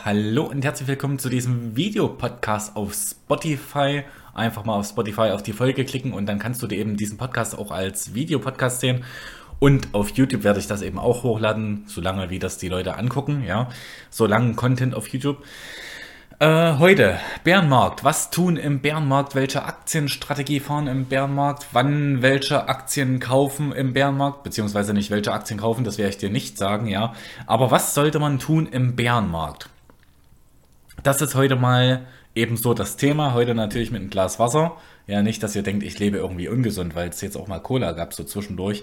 Hallo und herzlich willkommen zu diesem Videopodcast auf Spotify. Einfach mal auf Spotify auf die Folge klicken und dann kannst du dir eben diesen Podcast auch als Videopodcast sehen. Und auf YouTube werde ich das eben auch hochladen, solange wie das die Leute angucken, ja. So langen Content auf YouTube. Heute, Bärenmarkt. Was tun im Bärenmarkt? Welche Aktienstrategie fahren im Bärenmarkt? Wann welche Aktien kaufen im Bärenmarkt? Beziehungsweise nicht welche Aktien kaufen, das werde ich dir nicht sagen, ja. Aber was sollte man tun im Bärenmarkt? Das ist heute mal ebenso das Thema. Heute natürlich mit einem Glas Wasser. Ja, nicht, dass ihr denkt, ich lebe irgendwie ungesund, weil es jetzt auch mal Cola gab, so zwischendurch.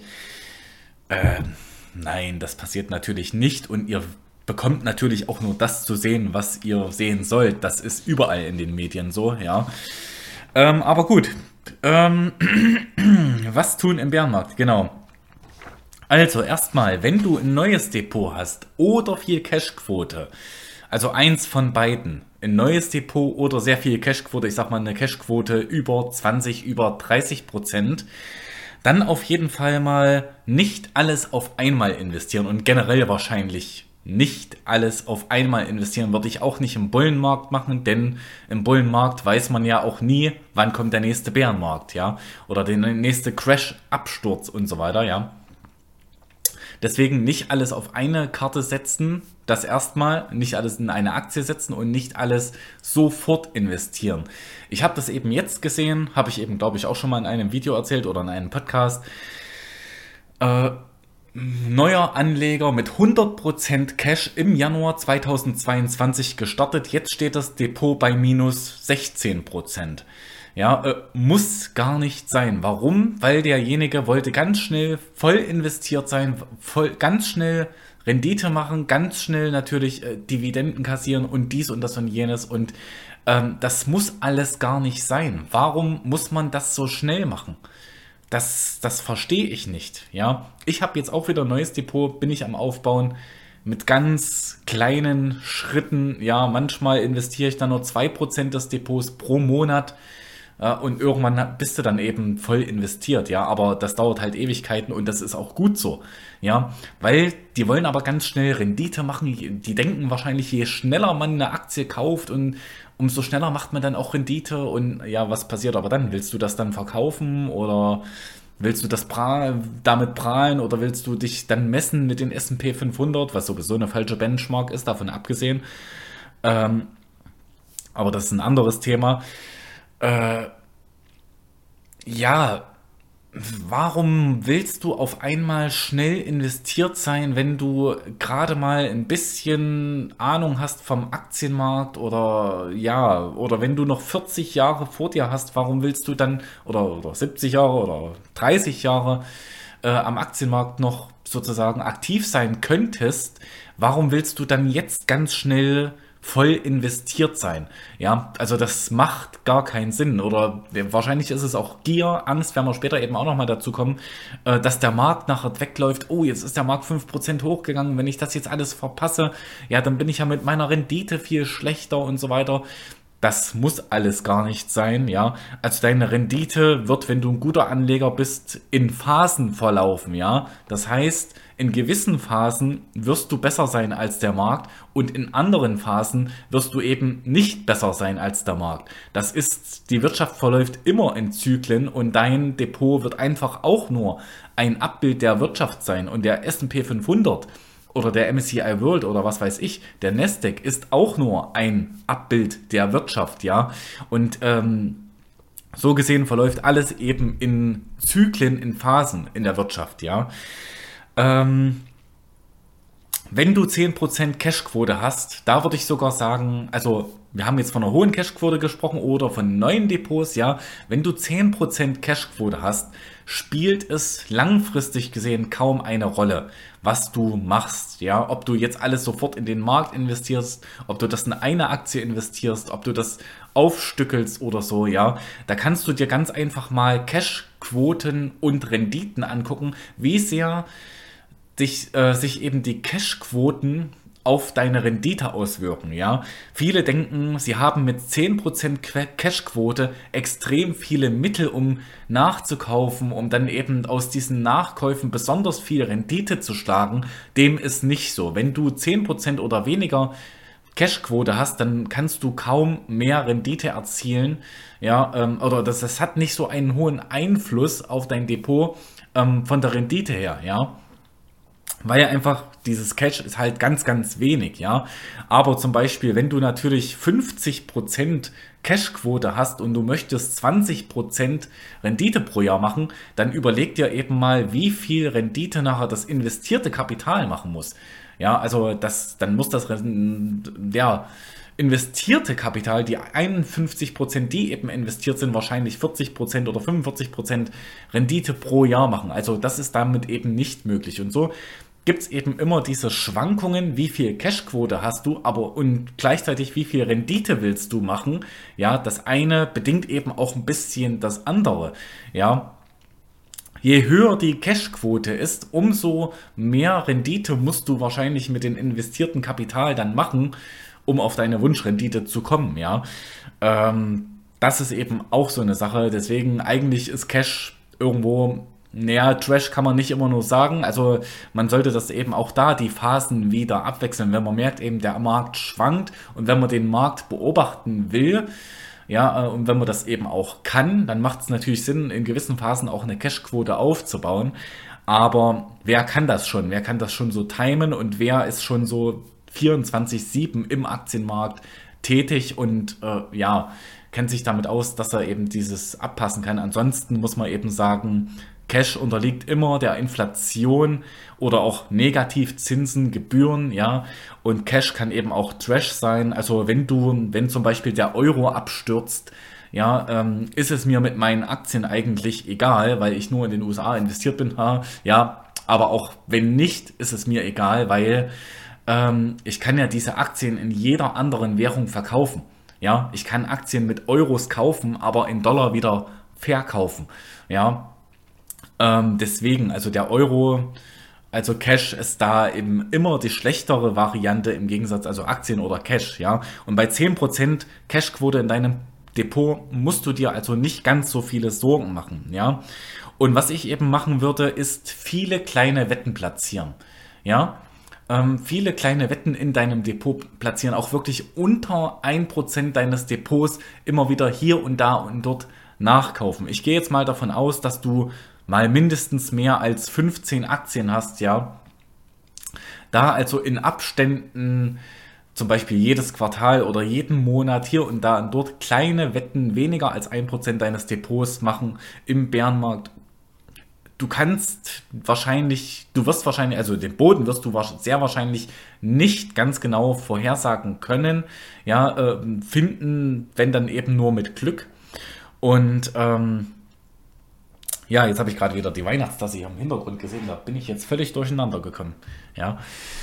Nein, das passiert natürlich nicht und ihr bekommt natürlich auch nur das zu sehen, was ihr sehen sollt. Das ist überall in den Medien so, ja. Aber gut. Was tun im Bärenmarkt? Genau. Also erstmal, wenn du ein neues Depot hast oder viel Cashquote, also eins von beiden, ein neues Depot oder sehr viel Cashquote, ich sag mal eine Cashquote über 20, über 30%, dann auf jeden Fall mal nicht alles auf einmal investieren und generell wahrscheinlich nicht alles auf einmal investieren, würde ich auch nicht im Bullenmarkt machen, denn im Bullenmarkt weiß man ja auch nie, wann kommt der nächste Bärenmarkt, ja, oder der nächste Crash, Absturz und so weiter, ja. Deswegen nicht alles auf eine Karte setzen, das erstmal, nicht alles in eine Aktie setzen und nicht alles sofort investieren. Ich habe das eben jetzt gesehen, habe ich eben, glaube ich, auch schon mal in einem Video erzählt oder in einem Podcast. Neuer Anleger mit 100% Cash im Januar 2022 gestartet. Jetzt steht das Depot bei minus 16%. Ja, muss gar nicht sein. Warum? Weil derjenige wollte ganz schnell voll investiert sein, ganz schnell Rendite machen, ganz schnell natürlich Dividenden kassieren und dies und das und jenes. Und das muss alles gar nicht sein. Warum muss man das so schnell machen? Das verstehe ich nicht. Ja, ich habe jetzt auch wieder ein neues Depot, bin ich am Aufbauen mit ganz kleinen Schritten. Ja, manchmal investiere ich dann nur 2% des Depots pro Monat. Und irgendwann bist du dann eben voll investiert, ja, aber das dauert halt Ewigkeiten und das ist auch gut so, ja, weil die wollen aber ganz schnell Rendite machen, die denken wahrscheinlich, je schneller man eine Aktie kauft und umso schneller macht man dann auch Rendite und ja, was passiert aber dann? Willst du das dann verkaufen oder willst du das damit prahlen oder willst du dich dann messen mit den S&P 500, was sowieso eine falsche Benchmark ist, davon abgesehen, aber das ist ein anderes Thema. Ja, warum willst du auf einmal schnell investiert sein, wenn du gerade mal ein bisschen Ahnung hast vom Aktienmarkt oder ja, oder wenn du noch 40 Jahre vor dir hast, warum willst du dann oder 70 Jahre oder 30 Jahre am Aktienmarkt noch sozusagen aktiv sein könntest, warum willst du dann jetzt ganz schnell voll investiert sein? Ja, also das macht gar keinen Sinn. Oder wahrscheinlich ist es auch Gier, Angst, werden wir später eben auch nochmal dazu kommen, dass der Markt nachher wegläuft. Oh, jetzt ist der Markt 5% hochgegangen. Wenn ich das jetzt alles verpasse, ja, dann bin ich ja mit meiner Rendite viel schlechter und so weiter. Das muss alles gar nicht sein, ja. Also deine Rendite wird, wenn du ein guter Anleger bist, in Phasen verlaufen, ja. Das heißt, in gewissen Phasen wirst du besser sein als der Markt und in anderen Phasen wirst du eben nicht besser sein als der Markt. Das ist, die Wirtschaft verläuft immer in Zyklen und dein Depot wird einfach auch nur ein Abbild der Wirtschaft sein und der S&P 500 oder der MSCI World oder was weiß ich, der Nasdaq ist auch nur ein Abbild der Wirtschaft, ja. Und so gesehen verläuft alles eben in Zyklen, in Phasen in der Wirtschaft, ja. Wenn du 10% Cashquote hast, da würde ich sogar sagen, also wir haben jetzt von einer hohen Cashquote gesprochen oder von neuen Depots, ja, wenn du 10% Cashquote hast, spielt es langfristig gesehen kaum eine Rolle, was du machst, ja, ob du jetzt alles sofort in den Markt investierst, ob du das in eine Aktie investierst, ob du das aufstückelst oder so, ja, da kannst du dir ganz einfach mal Cashquoten und Renditen angucken, wie sehr sich eben die Cashquoten auf deine Rendite auswirken, ja. Viele denken, sie haben mit 10% Cashquote extrem viele Mittel, um nachzukaufen, um dann eben aus diesen Nachkäufen besonders viel Rendite zu schlagen. Dem ist nicht so. Wenn du 10% oder weniger Cashquote hast, dann kannst du kaum mehr Rendite erzielen, ja, oder das hat nicht so einen hohen Einfluss auf dein Depot von der Rendite her, ja. Weil ja einfach dieses Cash ist halt ganz, ganz wenig, ja. Aber zum Beispiel, wenn du natürlich 50% Cashquote hast und du möchtest 20% Rendite pro Jahr machen, dann überleg dir eben mal, wie viel Rendite nachher das investierte Kapital machen muss. Ja, also dann muss ja, investierte Kapital, die 51%, die eben investiert sind, wahrscheinlich 40% oder 45% Rendite pro Jahr machen. Also das ist damit eben nicht möglich. Und so gibt es eben immer diese Schwankungen, wie viel Cashquote hast du, aber und gleichzeitig wie viel Rendite willst du machen. Ja, das eine bedingt eben auch ein bisschen das andere. Ja, je höher die Cashquote ist, umso mehr Rendite musst du wahrscheinlich mit dem investierten Kapital dann machen, um auf deine Wunschrendite zu kommen, ja. Das ist eben auch so eine Sache. Deswegen eigentlich ist Cash irgendwo, naja, Trash kann man nicht immer nur sagen. Also man sollte das eben auch da die Phasen wieder abwechseln, wenn man merkt eben, der Markt schwankt und wenn man den Markt beobachten will, ja, und wenn man das eben auch kann, dann macht es natürlich Sinn, in gewissen Phasen auch eine Cashquote aufzubauen. Aber wer kann das schon? Wer kann das schon so timen und wer ist schon so 24/7 im Aktienmarkt tätig und ja, kennt sich damit aus, dass er eben dieses abpassen kann. Ansonsten muss man eben sagen, Cash unterliegt immer der Inflation oder auch Negativzinsen, Gebühren, ja. Und Cash kann eben auch Trash sein. Also wenn zum Beispiel der Euro abstürzt, ja, ist es mir mit meinen Aktien eigentlich egal, weil ich nur in den USA investiert bin, ja. Aber auch wenn nicht, ist es mir egal, weil ich kann ja diese Aktien in jeder anderen Währung verkaufen. Ja, ich kann Aktien mit Euros kaufen, aber in Dollar wieder verkaufen. Ja, deswegen, also der Euro, also Cash ist da eben immer die schlechtere Variante im Gegensatz, also Aktien oder Cash, ja. Und bei 10% Cashquote in deinem Depot musst du dir also nicht ganz so viele Sorgen machen, ja. Und was ich eben machen würde, ist viele kleine Wetten platzieren, ja. Viele kleine Wetten in deinem Depot platzieren, auch wirklich unter 1% deines Depots immer wieder hier und da und dort nachkaufen. Ich gehe jetzt mal davon aus, dass du mal mindestens mehr als 15 Aktien hast, ja. Da also in Abständen, zum Beispiel jedes Quartal oder jeden Monat hier und da und dort kleine Wetten weniger als 1% deines Depots machen im Bärenmarkt. Du wirst wahrscheinlich, also den Boden wirst du sehr wahrscheinlich nicht ganz genau vorhersagen können, ja, finden, wenn dann eben nur mit Glück. Und ja, jetzt habe ich gerade wieder die Weihnachtstasse hier im Hintergrund gesehen, da bin ich jetzt völlig durcheinander gekommen. Ja,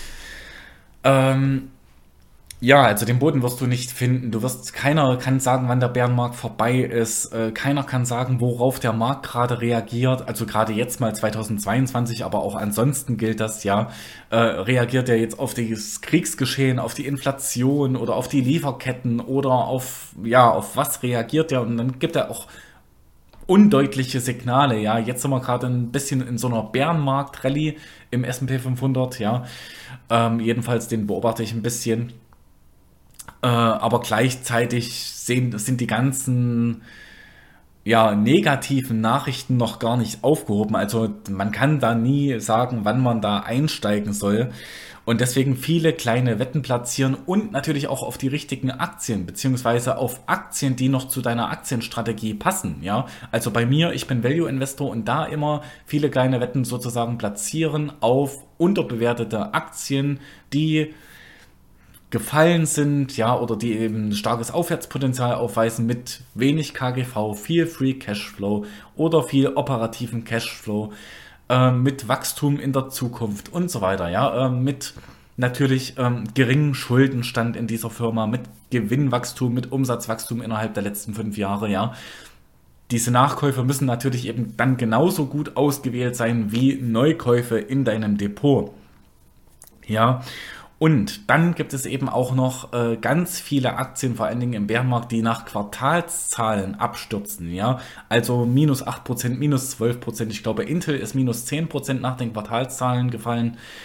ähm, ja, also den Boden wirst du nicht finden. Keiner kann sagen, wann der Bärenmarkt vorbei ist. Keiner kann sagen, worauf der Markt gerade reagiert. Also gerade jetzt mal 2022, aber auch ansonsten gilt das ja. Reagiert er jetzt auf das Kriegsgeschehen, auf die Inflation oder auf die Lieferketten oder auf was reagiert er? Und dann gibt er auch undeutliche Signale, ja. Jetzt sind wir gerade ein bisschen in so einer Bärenmarkt-Rallye im S&P 500, ja. Jedenfalls den beobachte ich ein bisschen. Aber gleichzeitig sind die ganzen negativen Nachrichten noch gar nicht aufgehoben. Also man kann da nie sagen, wann man da einsteigen soll. Und deswegen viele kleine Wetten platzieren und natürlich auch auf die richtigen Aktien, beziehungsweise auf Aktien, die noch zu deiner Aktienstrategie passen. Ja, also bei mir, ich bin Value Investor und da immer viele kleine Wetten sozusagen platzieren auf unterbewertete Aktien, die gefallen sind, ja, oder die eben starkes Aufwärtspotenzial aufweisen mit wenig KGV, viel Free Cashflow oder viel operativen Cashflow, mit Wachstum in der Zukunft und so weiter, ja, mit natürlich geringem Schuldenstand in dieser Firma, mit Gewinnwachstum, mit Umsatzwachstum innerhalb der letzten 5 Jahre, ja. Diese Nachkäufe müssen natürlich eben dann genauso gut ausgewählt sein wie Neukäufe in deinem Depot. Ja, und dann gibt es eben auch noch ganz viele Aktien, vor allen Dingen im Bärenmarkt, die nach Quartalszahlen abstürzen. Ja, also -8%, -12%. Ich glaube, Intel ist -10% nach den Quartalszahlen gefallen.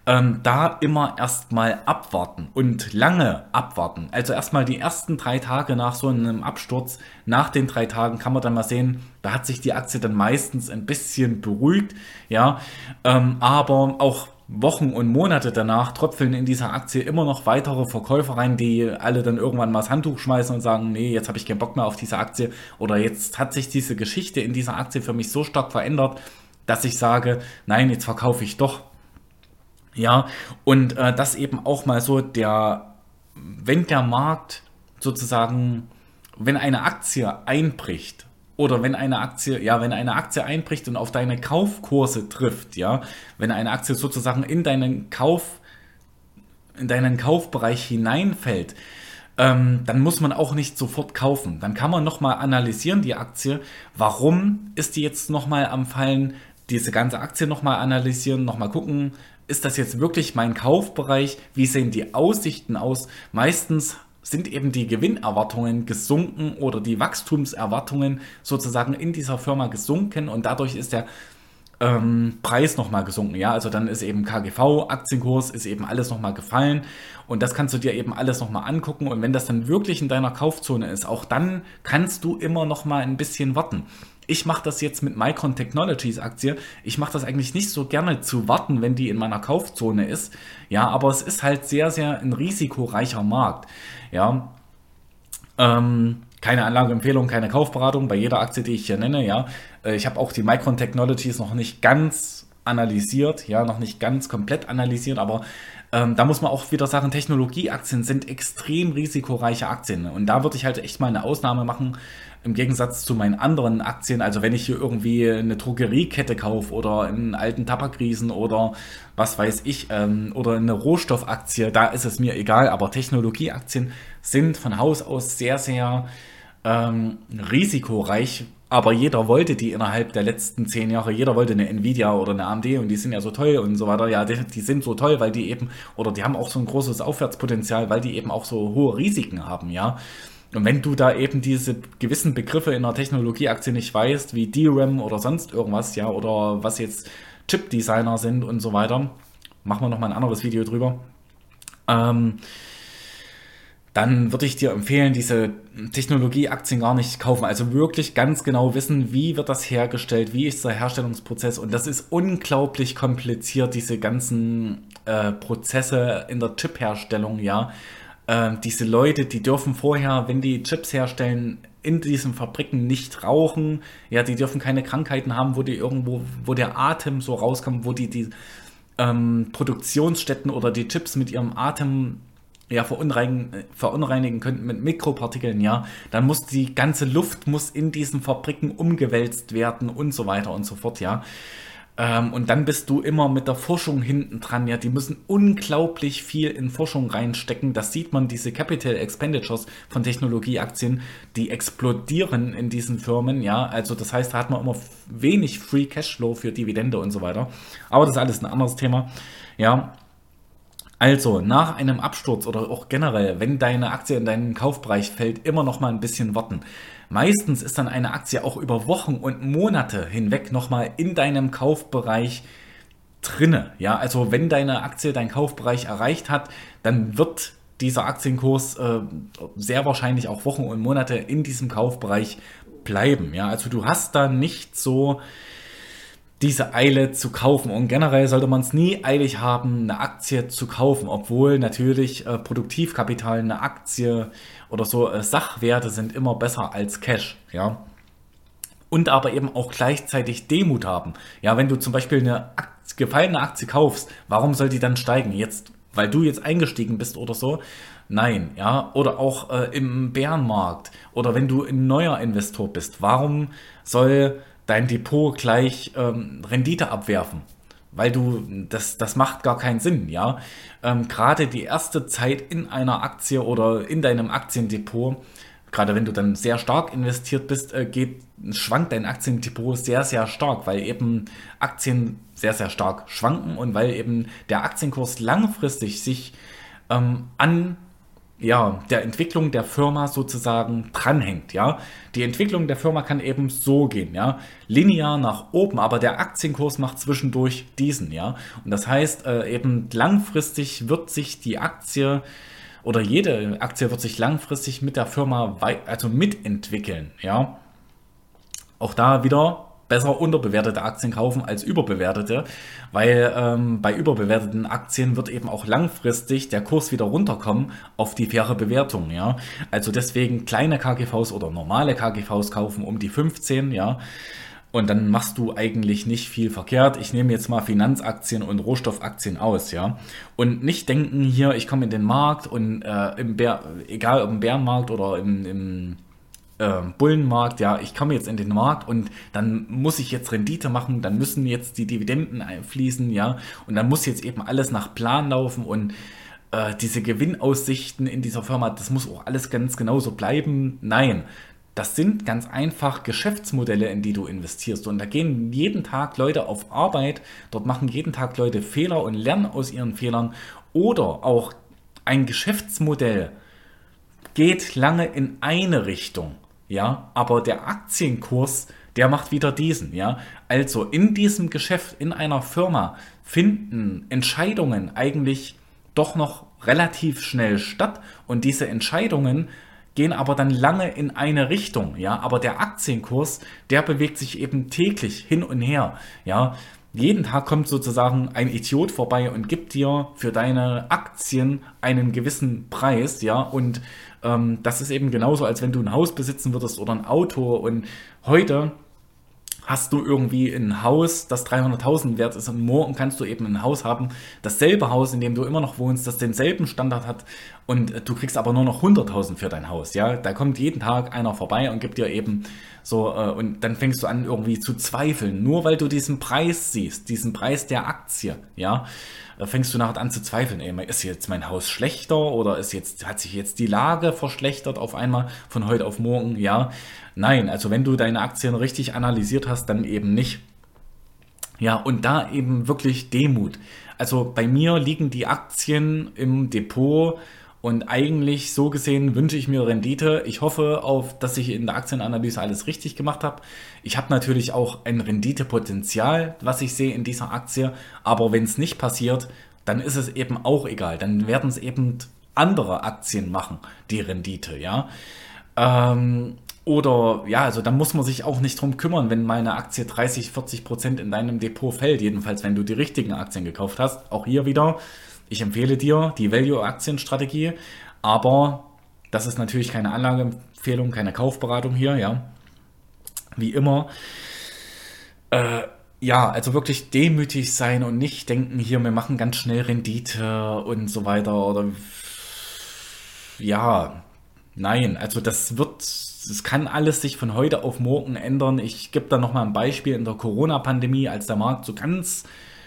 da immer erstmal abwarten und lange abwarten. Also erstmal die ersten 3 Tage nach so einem Absturz, nach den 3 Tagen kann man dann mal sehen, da hat sich die Aktie dann meistens ein bisschen beruhigt, ja, aber auch Wochen und Monate danach tröpfeln in dieser Aktie immer noch weitere Verkäufer rein, die alle dann irgendwann mal das Handtuch schmeißen und sagen, nee, jetzt habe ich keinen Bock mehr auf diese Aktie oder jetzt hat sich diese Geschichte in dieser Aktie für mich so stark verändert, dass ich sage, nein, jetzt verkaufe ich doch. Ja, und das eben auch mal so wenn der Markt sozusagen, wenn eine Aktie einbricht oder wenn eine Aktie einbricht und auf deine Kaufkurse trifft, ja, wenn eine Aktie sozusagen in deinen Kaufbereich hineinfällt, dann muss man auch nicht sofort kaufen. Dann kann man nochmal analysieren, die Aktie. Warum ist die jetzt nochmal am Fallen? Diese ganze Aktie nochmal analysieren, nochmal gucken, ist das jetzt wirklich mein Kaufbereich? Wie sehen die Aussichten aus? Meistens sind eben die Gewinnerwartungen gesunken oder die Wachstumserwartungen sozusagen in dieser Firma gesunken und dadurch ist der Preis nochmal gesunken. Ja, also dann ist eben KGV, Aktienkurs, ist eben alles nochmal gefallen und das kannst du dir eben alles nochmal angucken und wenn das dann wirklich in deiner Kaufzone ist, auch dann kannst du immer nochmal ein bisschen warten. Ich mache das jetzt mit Micron Technologies Aktie. Ich mache das eigentlich nicht so gerne zu warten, wenn die in meiner Kaufzone ist. Ja, aber es ist halt sehr, sehr ein risikoreicher Markt. Ja, keine Anlageempfehlung, keine Kaufberatung bei jeder Aktie, die ich hier nenne. Ja, ich habe auch die Micron Technologies noch nicht ganz analysiert, ja, noch nicht ganz komplett analysiert, aber da muss man auch wieder sagen, Technologieaktien sind extrem risikoreiche Aktien und da würde ich halt echt mal eine Ausnahme machen im Gegensatz zu meinen anderen Aktien. Also wenn ich hier irgendwie eine Drogeriekette kaufe oder einen alten Tabakriesen oder was weiß ich oder eine Rohstoffaktie, da ist es mir egal, aber Technologieaktien sind von Haus aus sehr, sehr risikoreich, aber jeder wollte die innerhalb der letzten 10 Jahre, jeder wollte eine Nvidia oder eine AMD und die sind ja so toll und so weiter. Ja, die sind so toll, weil die eben, oder die haben auch so ein großes Aufwärtspotenzial, weil die eben auch so hohe Risiken haben, ja. Und wenn du da eben diese gewissen Begriffe in der Technologieaktie nicht weißt, wie DRAM oder sonst irgendwas, ja, oder was jetzt Chip-Designer sind und so weiter, machen wir nochmal ein anderes Video drüber, dann würde ich dir empfehlen, diese Technologieaktien gar nicht kaufen. Also wirklich ganz genau wissen, wie wird das hergestellt, wie ist der Herstellungsprozess. Und das ist unglaublich kompliziert, diese ganzen Prozesse in der Chip-Herstellung, ja. Diese Leute, die dürfen vorher, wenn die Chips herstellen, in diesen Fabriken nicht rauchen. Ja, die dürfen keine Krankheiten haben, wo der Atem so rauskommt, wo die Produktionsstätten oder die Chips mit ihrem Atem ja, verunreinigen könnten mit Mikropartikeln, ja, dann muss die ganze Luft muss in diesen Fabriken umgewälzt werden und so weiter und so fort, ja. Und dann bist du immer mit der Forschung hinten dran, ja, die müssen unglaublich viel in Forschung reinstecken, das sieht man, diese Capital Expenditures von Technologieaktien, die explodieren in diesen Firmen, ja, also das heißt, da hat man immer wenig Free Cashflow für Dividende und so weiter, aber das ist alles ein anderes Thema, ja. Also, nach einem Absturz oder auch generell, wenn deine Aktie in deinen Kaufbereich fällt, immer noch mal ein bisschen warten. Meistens ist dann eine Aktie auch über Wochen und Monate hinweg noch mal in deinem Kaufbereich drinne. Ja, also wenn deine Aktie deinen Kaufbereich erreicht hat, dann wird dieser Aktienkurs sehr wahrscheinlich auch Wochen und Monate in diesem Kaufbereich bleiben. Ja, also du hast da nicht so diese Eile zu kaufen. Und generell sollte man es nie eilig haben, eine Aktie zu kaufen, obwohl natürlich Produktivkapital, eine Aktie oder so Sachwerte sind immer besser als Cash, ja. Und aber eben auch gleichzeitig Demut haben. Ja, wenn du zum Beispiel eine gefallene Aktie kaufst, warum soll die dann steigen? Jetzt, weil du jetzt eingestiegen bist oder so? Nein, ja. Oder auch im Bärenmarkt oder wenn du ein neuer Investor bist, warum soll dein Depot gleich Rendite abwerfen? Weil das macht gar keinen Sinn, ja. Gerade die erste Zeit in einer Aktie oder in deinem Aktiendepot, gerade wenn du dann sehr stark investiert bist, schwankt dein Aktiendepot sehr, sehr stark, weil eben Aktien sehr, sehr stark schwanken und weil eben der Aktienkurs langfristig sich an ja, der Entwicklung der Firma sozusagen dranhängt, ja. Die Entwicklung der Firma kann eben so gehen, ja, linear nach oben, aber der Aktienkurs macht zwischendurch diesen, ja. Und das heißt, eben langfristig wird sich die Aktie oder jede Aktie wird sich langfristig mit der Firma also mitentwickeln, ja. Auch da wieder besser unterbewertete Aktien kaufen als überbewertete, weil bei überbewerteten Aktien wird eben auch langfristig der Kurs wieder runterkommen auf die faire Bewertung, ja. Also deswegen kleine KGVs oder normale KGVs kaufen um die 15, ja. Und dann machst du eigentlich nicht viel verkehrt. Ich nehme jetzt mal Finanzaktien und Rohstoffaktien aus, ja. Und nicht denken hier, ich komme in den Markt und egal ob im Bärenmarkt oder im Bullenmarkt, ja, ich komme jetzt in den Markt und dann muss ich jetzt Rendite machen, dann müssen jetzt die Dividenden einfließen, ja, und dann muss jetzt eben alles nach Plan laufen und diese Gewinnaussichten in dieser Firma, das muss auch alles ganz genau so bleiben. Nein, das sind ganz einfach Geschäftsmodelle, in die du investierst. Und da gehen jeden Tag Leute auf Arbeit, dort machen jeden Tag Leute Fehler und lernen aus ihren Fehlern. Oder auch ein Geschäftsmodell geht lange in eine Richtung, ja, aber der Aktienkurs, der macht wieder diesen, ja. Also in diesem Geschäft, in einer Firma finden Entscheidungen eigentlich doch noch relativ schnell statt und diese Entscheidungen gehen aber dann lange in eine Richtung, ja, aber der Aktienkurs, der bewegt sich eben täglich hin und her, ja. Jeden Tag kommt sozusagen ein Idiot vorbei und gibt dir für deine Aktien einen gewissen Preis, ja, und das ist eben genauso, als wenn du ein Haus besitzen würdest oder ein Auto und heute hast du irgendwie ein Haus, das 300.000 wert ist und morgen kannst du eben ein Haus haben, dasselbe Haus, in dem du immer noch wohnst, das denselben Standard hat und du kriegst aber nur noch 100.000 für dein Haus, ja, da kommt jeden Tag einer vorbei und gibt dir eben so und dann fängst du an irgendwie zu zweifeln, nur weil du diesen Preis siehst, diesen Preis der Aktie, ja, fängst du nachher an zu zweifeln, ey, ist jetzt mein Haus schlechter oder hat sich jetzt die Lage verschlechtert auf einmal von heute auf morgen, ja, nein, also wenn du deine Aktien richtig analysiert hast, dann eben nicht. Ja, und da eben wirklich Demut. Also bei mir liegen die Aktien im Depot und eigentlich so gesehen wünsche ich mir Rendite. Ich hoffe auf, dass ich in der Aktienanalyse alles richtig gemacht habe. Ich habe natürlich auch ein Renditepotenzial, was ich sehe in dieser Aktie. Aber wenn es nicht passiert, dann ist es eben auch egal. Dann werden es eben andere Aktien machen, die Rendite, ja. Oder ja, also da muss man sich auch nicht drum kümmern, wenn mal eine Aktie 30-40% in deinem Depot fällt. Jedenfalls, wenn du die richtigen Aktien gekauft hast. Auch hier wieder, ich empfehle dir die Value-Aktienstrategie. Aber das ist natürlich keine Anlageempfehlung, keine Kaufberatung hier, ja. Wie immer. Ja, also wirklich demütig sein und nicht denken, hier, wir machen ganz schnell Rendite und so weiter. Oder ja, nein, also das kann alles sich von heute auf morgen ändern. Ich gebe da nochmal ein Beispiel in der Corona-Pandemie, als der Markt so ganz,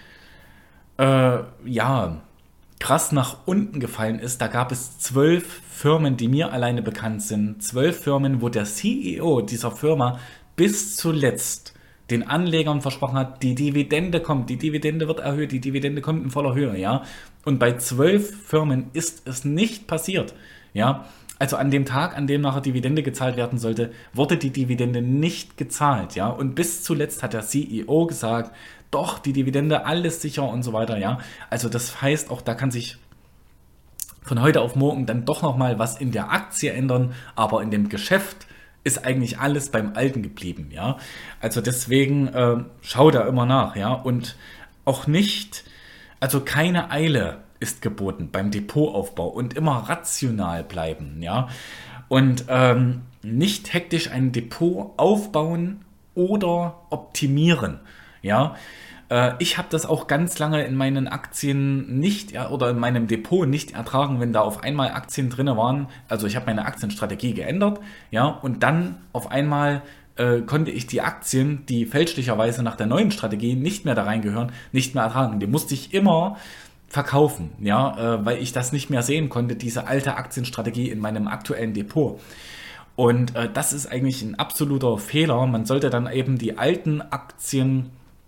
ja, krass nach unten gefallen ist. Da gab es 12 Firmen, die mir alleine bekannt sind. 12 Firmen, wo der CEO dieser Firma bis zuletzt den Anlegern versprochen hat, die Dividende kommt, die Dividende wird erhöht, die Dividende kommt in voller Höhe, ja. Und bei 12 Firmen ist es nicht passiert, ja. Also an dem Tag, an dem nachher Dividende gezahlt werden sollte, wurde die Dividende nicht gezahlt, ja. Und bis zuletzt hat der CEO gesagt, doch, die Dividende, alles sicher und so weiter, ja. Also das heißt, auch da kann sich von heute auf morgen dann doch nochmal was in der Aktie ändern, aber in dem Geschäft ist eigentlich alles beim Alten geblieben, ja. Also deswegen schau da immer nach, ja. Und auch nicht, also keine Eile ist geboten beim Depotaufbau und immer rational bleiben, ja. Und nicht hektisch ein Depot aufbauen oder optimieren, ja. Ich habe das auch ganz lange in meinen Aktien nicht oder in meinem Depot nicht ertragen, wenn da auf einmal Aktien drin waren. Also ich habe meine Aktienstrategie geändert, ja, und dann auf einmal konnte ich die Aktien, die fälschlicherweise nach der neuen Strategie nicht mehr da reingehören, nicht mehr ertragen. Die musste ich immer verkaufen, ja, weil ich das nicht mehr sehen konnte, diese alte Aktienstrategie in meinem aktuellen Depot. Und das ist eigentlich ein absoluter Fehler. Man sollte dann eben die alten Aktien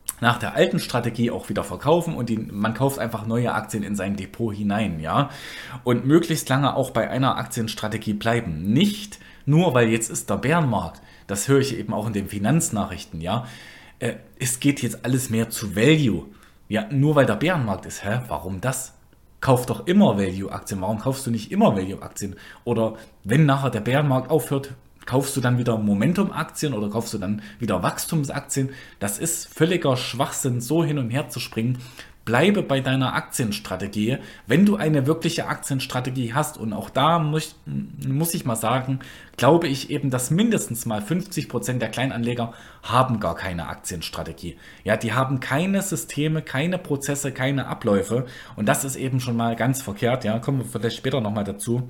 nach der alten Strategie auch wieder verkaufen und man kauft einfach neue Aktien in sein Depot hinein, ja. Und möglichst lange auch bei einer Aktienstrategie bleiben. Nicht nur, weil jetzt ist der Bärenmarkt. Das höre ich eben auch in den Finanznachrichten, ja. Es geht jetzt alles mehr zu Value. Ja, nur weil der Bärenmarkt ist. Hä? Warum das? Kauf doch immer Value-Aktien. Warum kaufst du nicht immer Value-Aktien? Oder wenn nachher der Bärenmarkt aufhört, kaufst du dann wieder Momentum-Aktien oder kaufst du dann wieder Wachstumsaktien? Das ist völliger Schwachsinn, so hin und her zu springen. Bleibe bei deiner Aktienstrategie, wenn du eine wirkliche Aktienstrategie hast. Und auch da muss ich mal sagen, glaube ich eben, dass mindestens mal 50% der Kleinanleger haben gar keine Aktienstrategie. Ja, die haben keine Systeme, keine Prozesse, keine Abläufe. Und das ist eben schon mal ganz verkehrt. Ja, kommen wir vielleicht später nochmal dazu.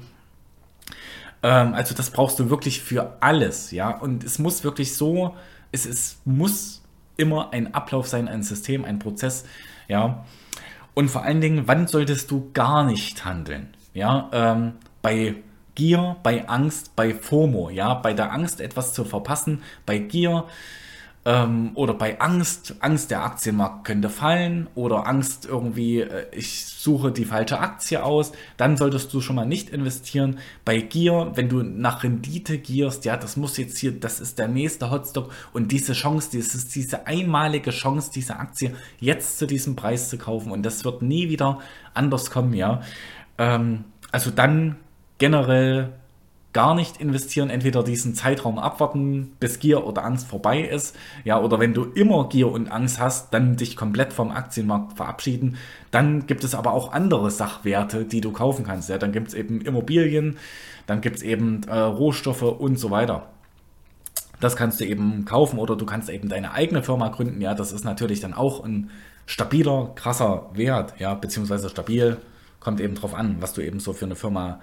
Also das brauchst du wirklich für alles. Ja, und es muss wirklich so, es muss immer ein Ablauf sein, ein System, ein Prozess. Ja, und vor allen Dingen, wann solltest du gar nicht handeln? Ja, bei Gier, bei Angst, bei FOMO, ja, bei der Angst, etwas zu verpassen, bei Gier oder bei Angst, der Aktienmarkt könnte fallen oder Angst irgendwie, ich suche die falsche Aktie aus, dann solltest du schon mal nicht investieren. Bei Gier, wenn du nach Rendite gierst, ja, das muss jetzt hier, das ist der nächste Hotstock und diese Chance, das ist diese einmalige Chance, diese Aktie jetzt zu diesem Preis zu kaufen und das wird nie wieder anders kommen, ja. Also dann generell gar nicht investieren, entweder diesen Zeitraum abwarten, bis Gier oder Angst vorbei ist, ja, oder wenn du immer Gier und Angst hast, dann dich komplett vom Aktienmarkt verabschieden. Dann gibt es aber auch andere Sachwerte, die du kaufen kannst, ja, dann gibt es eben Immobilien, dann gibt es eben Rohstoffe und so weiter. Das kannst du eben kaufen oder du kannst eben deine eigene Firma gründen, ja, das ist natürlich dann auch ein stabiler, krasser Wert, ja, beziehungsweise stabil, kommt eben drauf an, was du eben so für eine Firma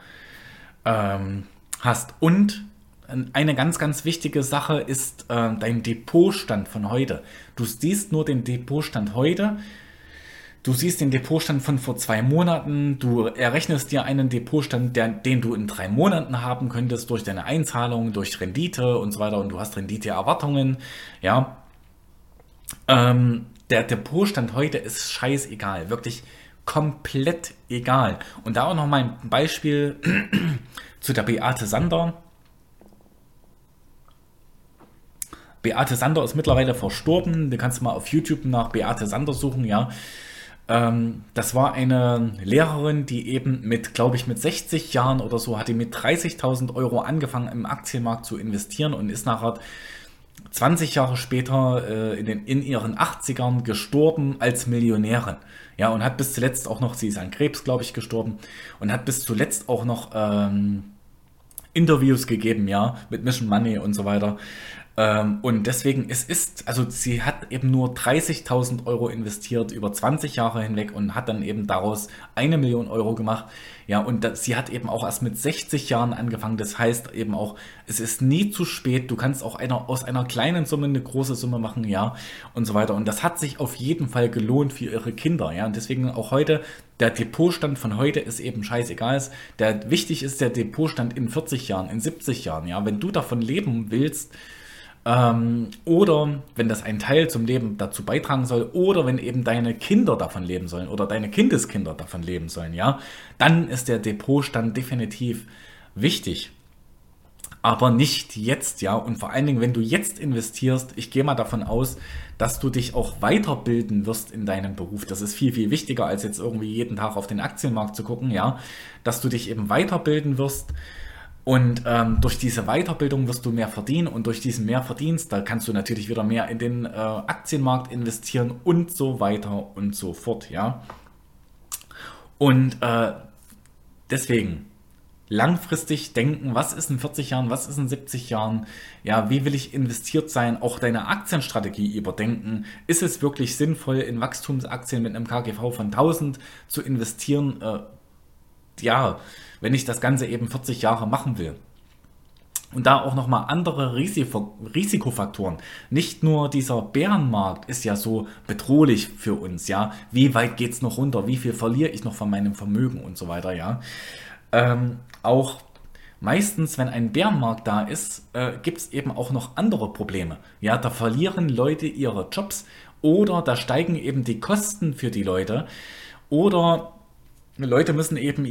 hast. Und eine ganz, ganz wichtige Sache ist dein Depotstand von heute. Du siehst nur den Depotstand heute, du siehst den Depotstand von vor 2 Monaten, du errechnest dir einen Depotstand, den du in 3 Monaten haben könntest, durch deine Einzahlungen, durch Rendite und so weiter und du hast Renditeerwartungen, ja. Der Depotstand heute ist scheißegal, wirklich komplett egal. Und da auch noch mal ein Beispiel zu der Beate Sander. Beate Sander ist mittlerweile verstorben. Du kannst mal auf YouTube nach Beate Sander suchen, ja. Das war eine Lehrerin, die eben mit, glaube ich, mit 60 Jahren oder so, hat die mit 30.000 Euro angefangen im Aktienmarkt zu investieren und ist nachher 20 Jahre später in ihren 80ern gestorben als Millionärin. Ja, und hat bis zuletzt auch noch, sie ist an Krebs, glaube ich, gestorben, und hat bis zuletzt auch noch Interviews gegeben, ja, mit Mission Money und so weiter. Und deswegen, also sie hat eben nur 30.000 Euro investiert über 20 Jahre hinweg und hat dann eben daraus 1 Million Euro gemacht. Ja, und sie hat eben auch erst mit 60 Jahren angefangen. Das heißt eben auch, es ist nie zu spät. Du kannst auch aus einer kleinen Summe eine große Summe machen, ja, und so weiter. Und das hat sich auf jeden Fall gelohnt für ihre Kinder, ja. Und deswegen auch heute, der Depotstand von heute ist eben scheißegal. Wichtig ist der Depotstand in 40 Jahren, in 70 Jahren, ja. Wenn du davon leben willst, oder wenn das ein Teil zum Leben dazu beitragen soll, oder wenn eben deine Kinder davon leben sollen oder deine Kindeskinder davon leben sollen, ja, dann ist der Depotstand definitiv wichtig. Aber nicht jetzt, ja. Und vor allen Dingen, wenn du jetzt investierst, ich gehe mal davon aus, dass du dich auch weiterbilden wirst in deinem Beruf. Das ist viel, viel wichtiger, als jetzt irgendwie jeden Tag auf den Aktienmarkt zu gucken, ja. Dass du dich eben weiterbilden wirst. Und durch diese Weiterbildung wirst du mehr verdienen und durch diesen Mehrverdienst, da kannst du natürlich wieder mehr in den Aktienmarkt investieren und so weiter und so fort, ja. Und deswegen langfristig denken, was ist in 40 Jahren, was ist in 70 Jahren, ja, wie will ich investiert sein, auch deine Aktienstrategie überdenken. Ist es wirklich sinnvoll, in Wachstumsaktien mit einem KGV von 1000 zu investieren? Ja, wenn ich das Ganze eben 40 Jahre machen will. Und da auch nochmal andere Risikofaktoren. Nicht nur dieser Bärenmarkt ist ja so bedrohlich für uns, ja. Wie weit geht's noch runter? Wie viel verliere ich noch von meinem Vermögen und so weiter, ja. Auch meistens, wenn ein Bärenmarkt da ist, gibt es eben auch noch andere Probleme. Ja, da verlieren Leute ihre Jobs oder da steigen eben die Kosten für die Leute oder Leute müssen eben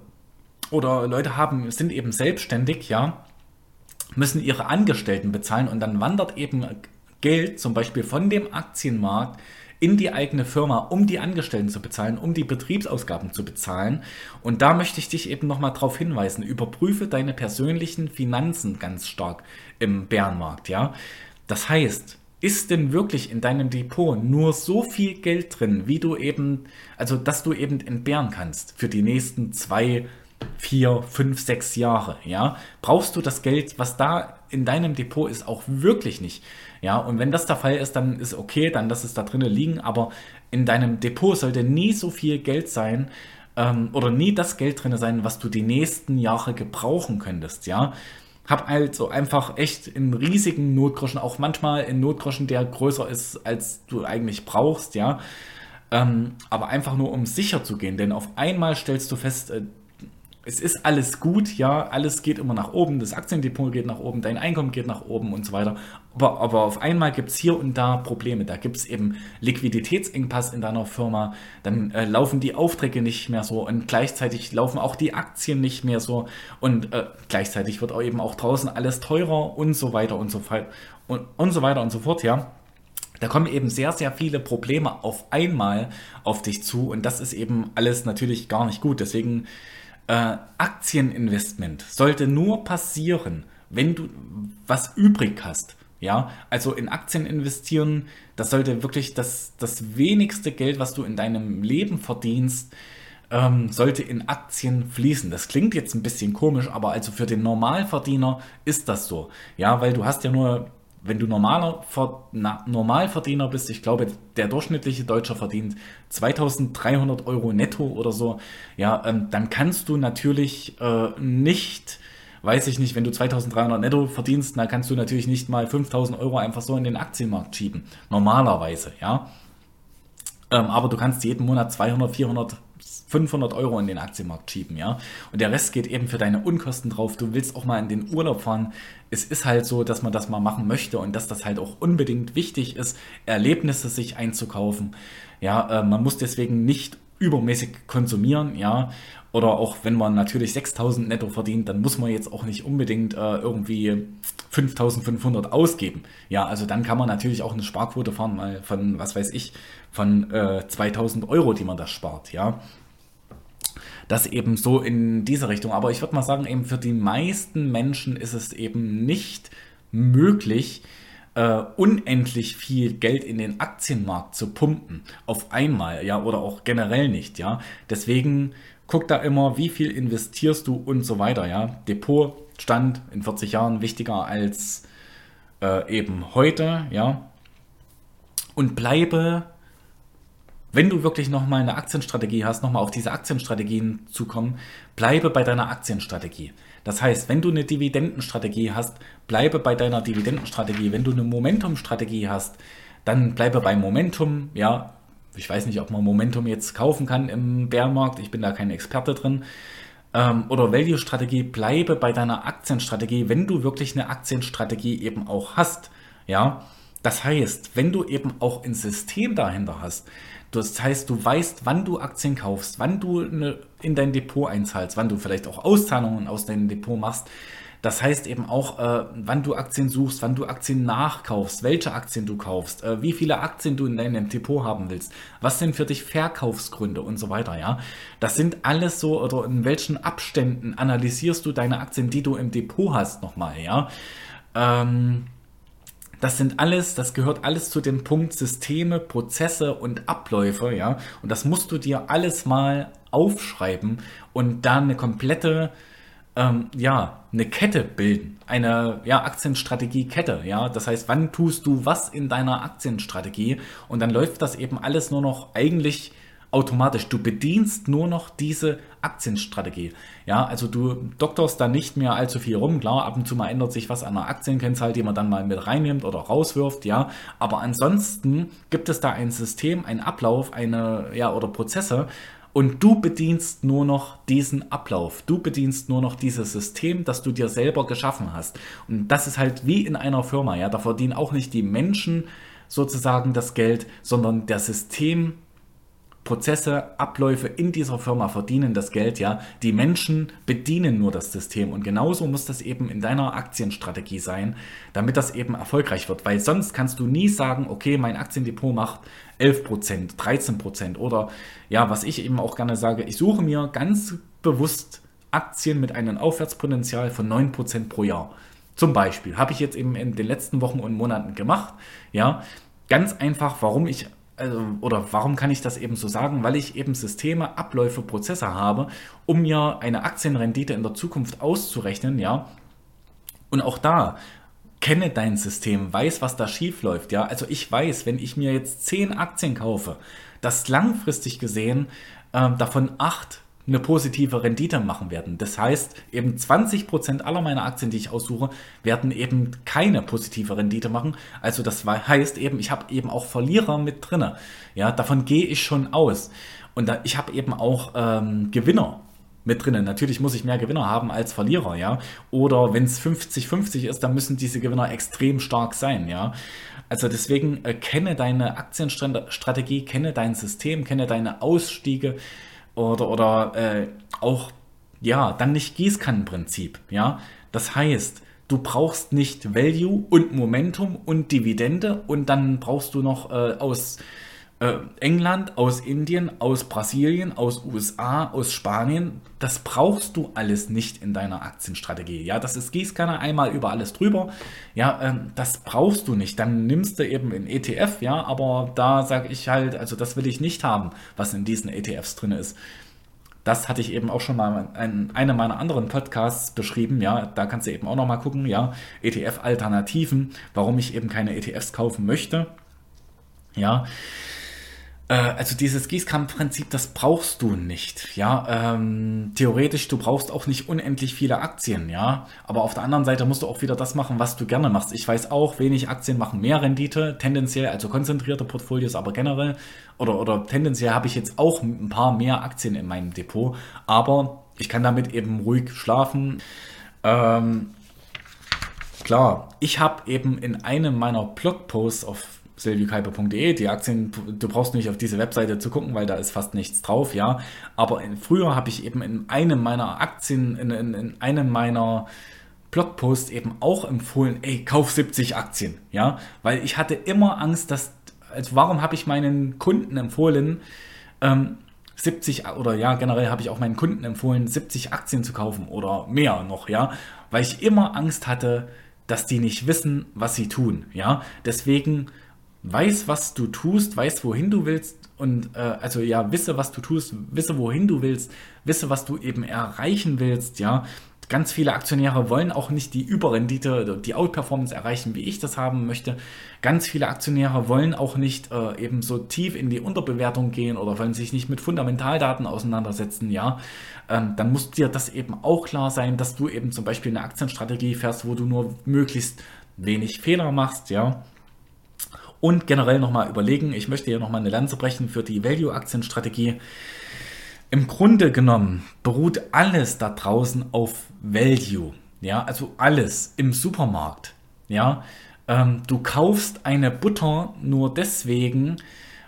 sind eben selbstständig, ja, müssen ihre Angestellten bezahlen und dann wandert eben Geld zum Beispiel von dem Aktienmarkt in die eigene Firma, um die Angestellten zu bezahlen, um die Betriebsausgaben zu bezahlen. Und da möchte ich dich eben nochmal darauf hinweisen, überprüfe deine persönlichen Finanzen ganz stark im Bärenmarkt, ja. Das heißt, ist denn wirklich in deinem Depot nur so viel Geld drin, wie du eben, also dass du eben entbehren kannst für die nächsten 2, 4, 5, 6 Jahre, ja? Brauchst du das Geld, was da in deinem Depot ist, auch wirklich nicht, ja? Und wenn das der Fall ist, dann ist okay, dann lass es da drinnen liegen, aber in deinem Depot sollte nie so viel Geld sein, oder nie das Geld drin sein, was du die nächsten Jahre gebrauchen könntest, ja? Hab also einfach echt einen riesigen Notgroschen, auch manchmal einen Notgroschen, der größer ist, als du eigentlich brauchst, ja. Aber einfach nur, um sicher zu gehen, denn auf einmal stellst du fest, es ist alles gut, ja, alles geht immer nach oben, das Aktiendepot geht nach oben, dein Einkommen geht nach oben und so weiter. Aber auf einmal gibt es hier und da Probleme. Da gibt es eben Liquiditätsengpass in deiner Firma, dann laufen die Aufträge nicht mehr so und gleichzeitig laufen auch die Aktien nicht mehr so und gleichzeitig wird auch eben auch draußen alles teurer und so weiter und so fort und so weiter und so fort, ja. Da kommen eben sehr, sehr viele Probleme auf einmal auf dich zu und das ist eben alles natürlich gar nicht gut. Deswegen Aktieninvestment sollte nur passieren, wenn du was übrig hast. Ja, also in Aktien investieren, das sollte wirklich das wenigste Geld, was du in deinem Leben verdienst, sollte in Aktien fließen. Das klingt jetzt ein bisschen komisch, aber also für den Normalverdiener ist das so. Ja, weil du hast ja nur, wenn du Normalverdiener bist, ich glaube, der durchschnittliche Deutsche verdient 2.300 Euro netto oder so, ja, dann kannst du natürlich nicht, weiß ich nicht, wenn du 2.300 netto verdienst, dann kannst du natürlich nicht mal 5.000 Euro einfach so in den Aktienmarkt schieben. Normalerweise, ja. Aber du kannst jeden Monat 200, 400, 500 Euro in den Aktienmarkt schieben, ja. Und der Rest geht eben für deine Unkosten drauf. Du willst auch mal in den Urlaub fahren. Es ist halt so, dass man das mal machen möchte und dass das halt auch unbedingt wichtig ist, Erlebnisse sich einzukaufen. Ja, man muss deswegen nicht übermäßig konsumieren, ja. Oder auch wenn man natürlich 6.000 netto verdient, dann muss man jetzt auch nicht unbedingt irgendwie 5.500 ausgeben. Ja, also dann kann man natürlich auch eine Sparquote fahren, mal von, was weiß ich, von 2.000 Euro, die man da spart, ja. Das eben so in diese Richtung. Aber ich würde mal sagen, eben für die meisten Menschen ist es eben nicht möglich, unendlich viel Geld in den Aktienmarkt zu pumpen. Auf einmal, ja, oder auch generell nicht, ja. Deswegen guck da immer, wie viel investierst du und so weiter, ja. Depotstand in 40 Jahren wichtiger als eben heute, ja. Und bleibe, wenn du wirklich nochmal eine Aktienstrategie hast, nochmal auf diese Aktienstrategien zukommen, bleibe bei deiner Aktienstrategie. Das heißt, wenn du eine Dividendenstrategie hast, bleibe bei deiner Dividendenstrategie. Wenn du eine Momentumstrategie hast, dann bleibe bei Momentum. Ja, ich weiß nicht, ob man Momentum jetzt kaufen kann im Bärenmarkt. Ich bin da kein Experte drin. Oder Value-Strategie, bleibe bei deiner Aktienstrategie, wenn du wirklich eine Aktienstrategie eben auch hast. Ja, das heißt, wenn du eben auch ein System dahinter hast, das heißt, du weißt, wann du Aktien kaufst, wann du in dein Depot einzahlst, wann du vielleicht auch Auszahlungen aus deinem Depot machst. Das heißt eben auch, wann du Aktien suchst, wann du Aktien nachkaufst, welche Aktien du kaufst, wie viele Aktien du in deinem Depot haben willst, was sind für dich Verkaufsgründe und so weiter, ja. Das sind alles so, oder in welchen Abständen analysierst du deine Aktien, die du im Depot hast, nochmal, ja. Das gehört alles zu dem Punkt Systeme, Prozesse und Abläufe, ja. Und das musst du dir alles mal aufschreiben und dann eine komplette, eine Kette bilden. Eine, Aktienstrategie-Kette, ja. Das heißt, wann tust du was in deiner Aktienstrategie? Und dann läuft das eben alles nur noch eigentlich automatisch. Du bedienst nur noch diese Aktienstrategie. Ja, also du doktorst da nicht mehr allzu viel rum. Klar, ab und zu mal ändert sich was an der Aktienkennzahl, die man dann mal mit reinnimmt oder rauswirft, ja. Aber ansonsten gibt es da ein System, einen Ablauf, oder Prozesse. Und du bedienst nur noch diesen Ablauf. Du bedienst nur noch dieses System, das du dir selber geschaffen hast. Und das ist halt wie in einer Firma, ja. Da verdienen auch nicht die Menschen sozusagen das Geld, sondern der System, Prozesse, Abläufe in dieser Firma verdienen das Geld, ja. Die Menschen bedienen nur das System und genauso muss das eben in deiner Aktienstrategie sein, damit das eben erfolgreich wird, weil sonst kannst du nie sagen, okay, mein Aktiendepot macht 11%, 13% oder ja, was ich eben auch gerne sage, ich suche mir ganz bewusst Aktien mit einem Aufwärtspotenzial von 9% pro Jahr. Zum Beispiel habe ich jetzt eben in den letzten Wochen und Monaten gemacht, ja, ganz einfach, warum kann ich das eben so sagen? Weil ich eben Systeme, Abläufe, Prozesse habe, um mir eine Aktienrendite in der Zukunft auszurechnen, ja. Und auch da, kenne dein System, weiß, was da schief läuft, ja. Also ich weiß, wenn ich mir jetzt 10 Aktien kaufe, dass langfristig gesehen davon 8 eine positive Rendite machen werden. Das heißt, eben 20% aller meiner Aktien, die ich aussuche, werden eben keine positive Rendite machen. Also das heißt eben, ich habe eben auch Verlierer mit drinne. Ja, davon gehe ich schon aus. Und ich habe eben auch Gewinner mit drinnen. Natürlich muss ich mehr Gewinner haben als Verlierer, ja. Oder wenn es 50-50 ist, dann müssen diese Gewinner extrem stark sein, ja. Also deswegen kenne deine Aktienstrategie, kenne dein System, kenne deine Ausstiege, oder auch, ja, dann nicht Gießkannenprinzip, ja. Das heißt, du brauchst nicht Value und Momentum und Dividende und dann brauchst du noch aus England, aus Indien, aus Brasilien, aus USA, aus Spanien. Das brauchst du alles nicht in deiner Aktienstrategie. Ja, das ist Gießkanne einmal über alles drüber. Ja, das brauchst du nicht. Dann nimmst du eben einen ETF, ja, aber da sage ich halt, also das will ich nicht haben, was in diesen ETFs drin ist. Das hatte ich eben auch schon mal in einem meiner anderen Podcasts beschrieben, ja, da kannst du eben auch noch mal gucken, ja, ETF-Alternativen, warum ich eben keine ETFs kaufen möchte, ja. Also dieses Gießkannenprinzip, das brauchst du nicht, ja. Theoretisch, du brauchst auch nicht unendlich viele Aktien, ja. Aber auf der anderen Seite musst du auch wieder das machen, was du gerne machst. Ich weiß auch, wenig Aktien machen mehr Rendite, tendenziell, also konzentrierte Portfolios, aber generell oder tendenziell habe ich jetzt auch ein paar mehr Aktien in meinem Depot, aber ich kann damit eben ruhig schlafen. Klar, ich habe eben in einem meiner Blogposts auf silviokaiper.de, die Aktien, du brauchst nicht auf diese Webseite zu gucken, weil da ist fast nichts drauf, ja. Aber früher habe ich eben in einem meiner Aktien, in einem meiner Blogposts eben auch empfohlen, ey, kauf 70 Aktien, ja. Weil ich hatte immer Angst, also warum habe ich meinen Kunden empfohlen, 70 oder ja, generell habe ich auch meinen Kunden empfohlen, 70 Aktien zu kaufen oder mehr noch, ja. Weil ich immer Angst hatte, dass die nicht wissen, was sie tun, ja. Deswegen weiß, was du tust, weiß, wohin du willst und also ja, wisse, was du tust, wisse, wohin du willst, wisse, was du eben erreichen willst, ja. Ganz viele Aktionäre wollen auch nicht die Überrendite, die Outperformance erreichen, wie ich das haben möchte. Ganz viele Aktionäre wollen auch nicht eben so tief in die Unterbewertung gehen oder wollen sich nicht mit Fundamentaldaten auseinandersetzen, ja. Dann muss dir das eben auch klar sein, dass du eben zum Beispiel eine Aktienstrategie fährst, wo du nur möglichst wenig Fehler machst, ja. Und generell nochmal überlegen, ich möchte hier nochmal eine Lanze brechen für die Value-Aktienstrategie. Im Grunde genommen beruht alles da draußen auf Value. Ja, also alles im Supermarkt. Ja, du kaufst eine Butter nur deswegen,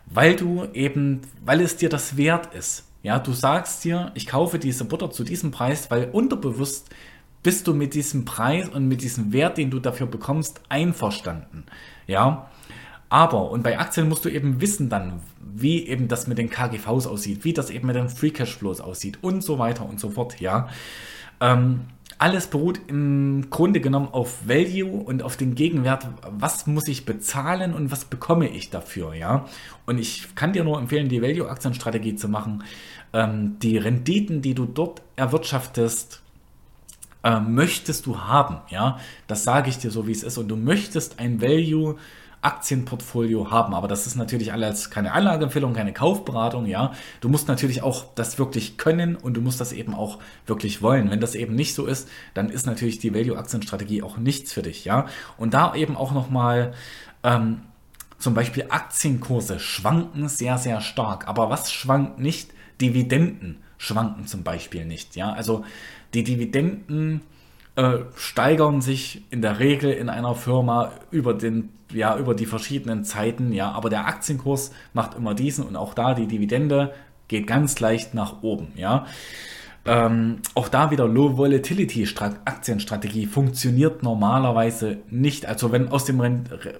weil es dir das wert ist. Ja, du sagst dir, ich kaufe diese Butter zu diesem Preis, weil unterbewusst bist du mit diesem Preis und mit diesem Wert, den du dafür bekommst, einverstanden. Ja, aber, und bei Aktien musst du eben wissen dann, wie eben das mit den KGVs aussieht, wie das eben mit den Free Cashflows aussieht und so weiter und so fort, ja. Alles beruht im Grunde genommen auf Value und auf den Gegenwert, was muss ich bezahlen und was bekomme ich dafür, ja. Und ich kann dir nur empfehlen, die Value-Aktienstrategie zu machen. Die Renditen, die du dort erwirtschaftest, möchtest du haben, ja. Das sage ich dir so, wie es ist. Und du möchtest ein Value-Aktienportfolio haben, aber das ist natürlich alles keine Anlageempfehlung, keine Kaufberatung, ja. Du musst natürlich auch das wirklich können und du musst das eben auch wirklich wollen. Wenn das eben nicht so ist, dann ist natürlich die Value-Aktienstrategie auch nichts für dich, ja. Und da eben auch nochmal zum Beispiel Aktienkurse schwanken sehr, sehr stark. Aber was schwankt nicht? Dividenden schwanken zum Beispiel nicht, ja. Also die Dividenden steigern sich in der Regel in einer Firma über die verschiedenen Zeiten, ja, aber der Aktienkurs macht immer diesen und auch da die Dividende geht ganz leicht nach oben, ja. Auch da wieder Low Volatility Aktienstrategie funktioniert normalerweise nicht. Also wenn aus dem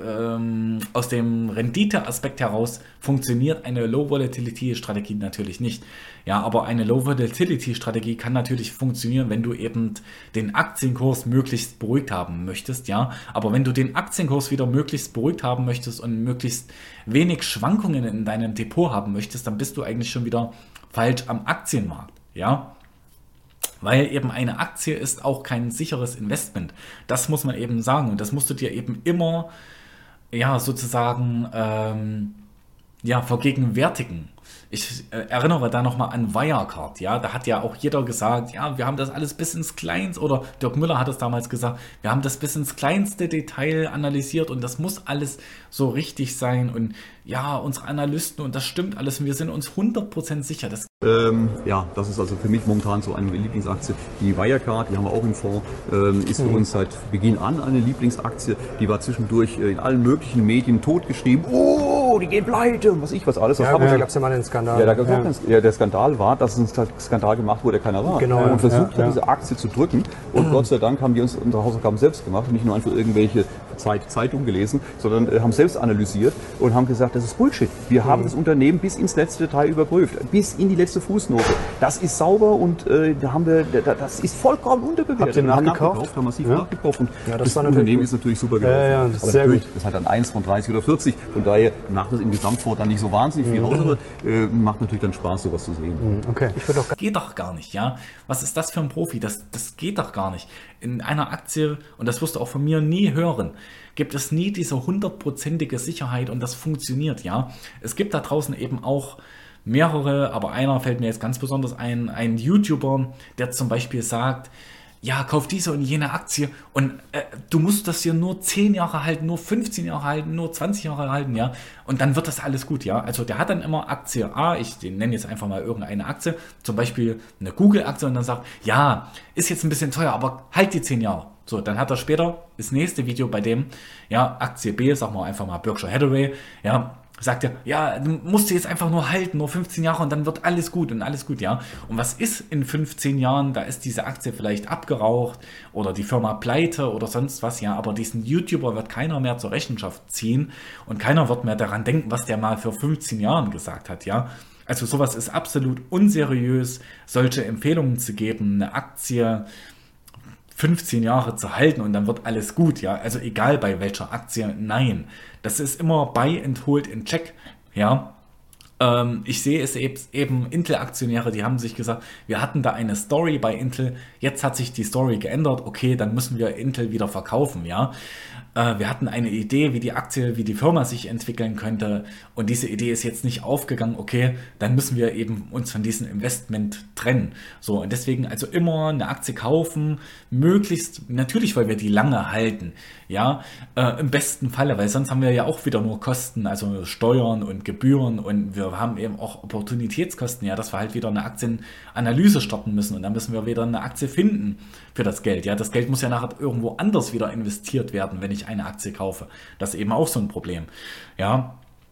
Renditeaspekt heraus funktioniert eine Low Volatility Strategie natürlich nicht. Ja, aber eine Low Volatility Strategie kann natürlich funktionieren, wenn du eben den Aktienkurs möglichst beruhigt haben möchtest. Ja, aber wenn du den Aktienkurs wieder möglichst beruhigt haben möchtest und möglichst wenig Schwankungen in deinem Depot haben möchtest, dann bist du eigentlich schon wieder falsch am Aktienmarkt. Ja. Weil eben eine Aktie ist auch kein sicheres Investment. Das muss man eben sagen. Und das musst du dir eben immer, ja, sozusagen, vergegenwärtigen. Ich erinnere da nochmal an Wirecard, ja, da hat ja auch jeder gesagt, ja, wir haben das alles bis ins Kleinste, oder Dirk Müller hat es damals gesagt, wir haben das bis ins kleinste Detail analysiert und das muss alles so richtig sein und ja, unsere Analysten und das stimmt alles und wir sind uns 100% sicher. Das ist also für mich momentan so eine Lieblingsaktie. Die Wirecard, die haben wir auch im Fonds, ist für uns seit Beginn an eine Lieblingsaktie. Die war zwischendurch in allen möglichen Medien totgeschrieben. Oh, die gehen pleite und was alles. Da gab es ja mal einen Skandal. Ja, der Skandal war, dass es ein Skandal gemacht wurde, der keiner war. Genau, und versucht hat, diese Aktie zu drücken. Und Gott sei Dank haben die uns unsere Hausaufgaben selbst gemacht, nicht nur einfach irgendwelche Zeitungen gelesen, sondern haben selbst analysiert und haben gesagt, das ist Bullshit. Wir haben das Unternehmen bis ins letzte Detail überprüft, bis in die letzte Fußnote. Das ist sauber und das ist vollkommen unterbewertet. Habt ihr nachgekauft? Haben massiv nachgekauft und das Unternehmen ist natürlich super gelaufen. Das ist sehr gut. Das hat dann 1 von 30 oder 40, von daher macht das im Gesamtfonds dann nicht so wahnsinnig viel aus, aber macht natürlich dann Spaß, sowas zu sehen. Okay. Geht doch gar nicht, ja. Was ist das für ein Profi? Das geht doch gar nicht. In einer Aktie, und das wirst du auch von mir nie hören, gibt es nie diese 100%ige Sicherheit und das funktioniert, ja. Es gibt da draußen eben auch mehrere, aber einer fällt mir jetzt ganz besonders ein YouTuber, der zum Beispiel sagt, ja, kauf diese und jene Aktie und du musst das hier nur 10 Jahre halten, nur 15 Jahre halten, nur 20 Jahre halten, ja, und dann wird das alles gut, ja. Also der hat dann immer Aktie A, ich nenne jetzt einfach mal irgendeine Aktie, zum Beispiel eine Google-Aktie und dann sagt, ja, ist jetzt ein bisschen teuer, aber halt die 10 Jahre. So, dann hat er später das nächste Video bei dem, ja, Aktie B, sagen wir einfach mal Berkshire Hathaway, ja, sagt er, ja, du musst jetzt einfach nur halten, nur 15 Jahre und dann wird alles gut, ja. Und was ist in 15 Jahren? Da ist diese Aktie vielleicht abgeraucht oder die Firma pleite oder sonst was, ja. Aber diesen YouTuber wird keiner mehr zur Rechenschaft ziehen und keiner wird mehr daran denken, was der mal für 15 Jahren gesagt hat, ja. Also sowas ist absolut unseriös, solche Empfehlungen zu geben, eine Aktie 15 Jahre zu halten und dann wird alles gut, ja, also egal bei welcher Aktie, nein, das ist immer buy and hold in check, ja. Ich sehe es eben Intel-Aktionäre, die haben sich gesagt, wir hatten da eine Story bei Intel, jetzt hat sich die Story geändert, okay, dann müssen wir Intel wieder verkaufen, ja. Wir hatten eine Idee, wie die Aktie, wie die Firma sich entwickeln könnte und diese Idee ist jetzt nicht aufgegangen, okay, dann müssen wir eben uns von diesem Investment trennen. So, und deswegen also immer eine Aktie kaufen, möglichst, natürlich, weil wir die lange halten, ja, im besten Falle, weil sonst haben wir ja auch wieder nur Kosten, also Steuern und Gebühren und wir haben eben auch Opportunitätskosten, ja, dass wir halt wieder eine Aktienanalyse starten müssen und dann müssen wir wieder eine Aktie finden für das Geld, ja, das Geld muss ja nachher irgendwo anders wieder investiert werden, wenn ich eine Aktie kaufe. Das ist eben auch so ein Problem. Ja,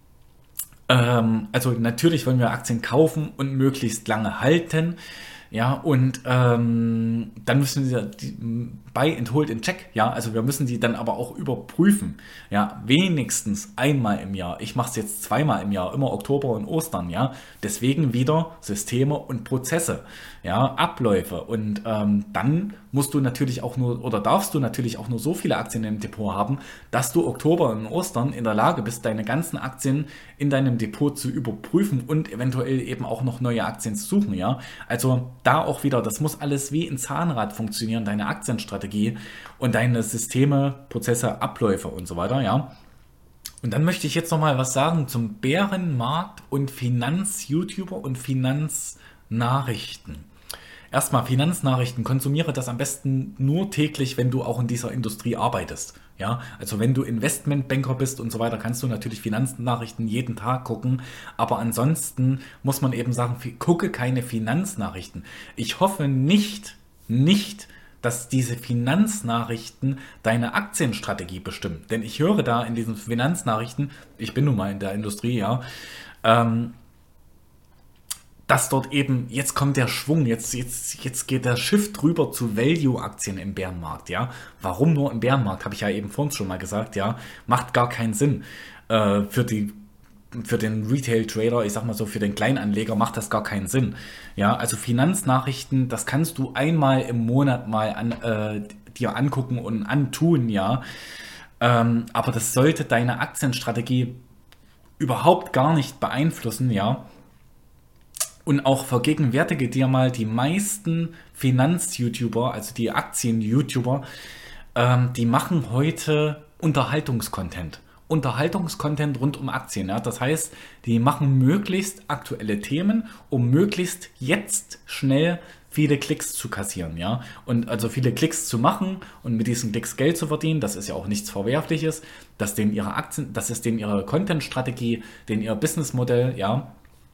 also natürlich wollen wir Aktien kaufen und möglichst lange halten. Ja, und dann müssen wir die buy and hold in check. Ja, also wir müssen die dann aber auch überprüfen. Ja, wenigstens einmal im Jahr. Ich mache es jetzt zweimal im Jahr, immer Oktober und Ostern. Ja, deswegen wieder Systeme und Prozesse. Ja, Abläufe. Und dann musst du natürlich auch nur oder darfst du natürlich auch nur so viele Aktien im Depot haben, dass du Oktober und Ostern in der Lage bist, deine ganzen Aktien in deinem Depot zu überprüfen und eventuell eben auch noch neue Aktien zu suchen. Ja, also da auch wieder, das muss alles wie ein Zahnrad funktionieren, deine Aktienstrategie und deine Systeme, Prozesse, Abläufe und so weiter, ja. Und dann möchte ich jetzt nochmal was sagen zum Bärenmarkt und Finanz-YouTuber und Finanznachrichten. Erstmal Finanznachrichten, konsumiere das am besten nur täglich, wenn du auch in dieser Industrie arbeitest. Ja, also wenn du Investmentbanker bist und so weiter, kannst du natürlich Finanznachrichten jeden Tag gucken. Aber ansonsten muss man eben sagen, gucke keine Finanznachrichten. Ich hoffe nicht, dass diese Finanznachrichten deine Aktienstrategie bestimmen. Denn ich höre da in diesen Finanznachrichten, ich bin nun mal in der Industrie, ja, dass dort eben, jetzt kommt der Schwung, jetzt geht der Shift rüber zu Value-Aktien im Bärenmarkt, ja. Warum nur im Bärenmarkt, habe ich ja eben vorhin schon mal gesagt, ja. Macht gar keinen Sinn. Für den Retail-Trader, ich sag mal so, für den Kleinanleger macht das gar keinen Sinn. Ja, also Finanznachrichten, das kannst du einmal im Monat mal dir angucken und antun, ja. Aber das sollte deine Aktienstrategie überhaupt gar nicht beeinflussen, ja. Und auch vergegenwärtige dir mal die meisten Finanz-YouTuber, also die Aktien-YouTuber, die machen heute Unterhaltungskontent. Unterhaltungskontent rund um Aktien. Ja? Das heißt, die machen möglichst aktuelle Themen, um möglichst jetzt schnell viele Klicks zu kassieren. Ja? Und also viele Klicks zu machen und mit diesen Klicks Geld zu verdienen, das ist ja auch nichts Verwerfliches. Das ist denen ihre Content-Strategie, denen ihr Businessmodell, ja.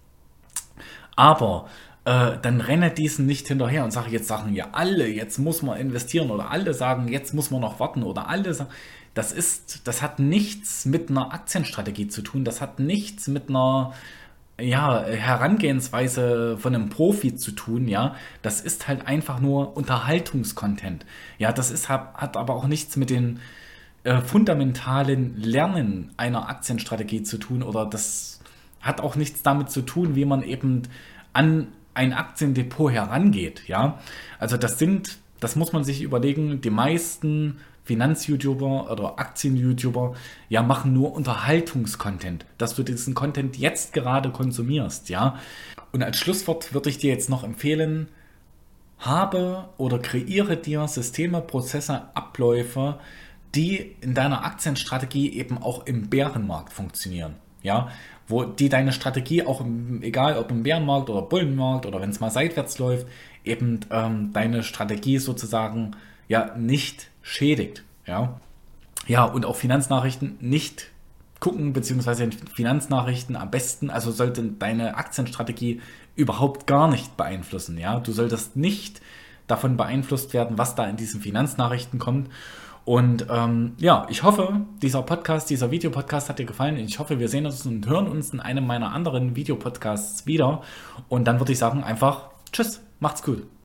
Aber dann renne diesen nicht hinterher und jetzt sagen ja alle, jetzt muss man investieren oder alle sagen, jetzt muss man noch warten oder alle sagen, das hat nichts mit einer Aktienstrategie zu tun, das hat nichts mit einer Herangehensweise von einem Profi zu tun, ja, das ist halt einfach nur Unterhaltungskontent. Ja, hat aber auch nichts mit den fundamentalen Lernen einer Aktienstrategie zu tun oder das hat auch nichts damit zu tun, wie man eben an ein Aktiendepot herangeht, ja. Also das muss man sich überlegen, die meisten Finanz-YouTuber oder Aktien-YouTuber, ja, machen nur Unterhaltungskontent, dass du diesen Content jetzt gerade konsumierst, ja. Und als Schlusswort würde ich dir jetzt noch empfehlen, habe oder kreiere dir Systeme, Prozesse, Abläufe, die in deiner Aktienstrategie eben auch im Bärenmarkt funktionieren, ja, wo die deine Strategie auch, egal ob im Bärenmarkt oder Bullenmarkt oder wenn es mal seitwärts läuft, eben deine Strategie sozusagen ja nicht schädigt, ja. Ja, und auch Finanznachrichten nicht gucken, beziehungsweise Finanznachrichten am besten, also sollte deine Aktienstrategie überhaupt gar nicht beeinflussen, ja. Du solltest nicht davon beeinflusst werden, was da in diesen Finanznachrichten kommt. Und ich hoffe, dieser Videopodcast hat dir gefallen. Ich hoffe, wir sehen uns und hören uns in einem meiner anderen Videopodcasts wieder. Und dann würde ich sagen, einfach tschüss, macht's gut.